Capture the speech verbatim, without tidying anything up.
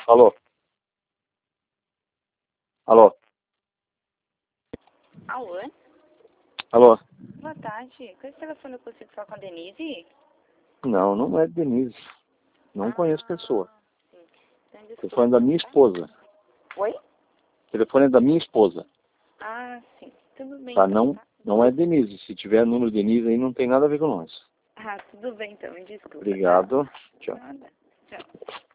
Alô? Alô? Alô? Alô? Boa tarde. Com esse telefone eu consigo falar com a Denise? Não, não é Denise. Não ah, conheço pessoa. Sim. Então, O desculpa, telefone é da minha tá? esposa. Oi? O telefone é da minha esposa. Ah, sim. Tudo bem, Tá? então, Não, tá? não é Denise. Se tiver número Denise aí, não tem nada a ver com nós. Ah, tudo bem, então. Me desculpa, tá? Obrigado. Tchau. Nada. Tchau.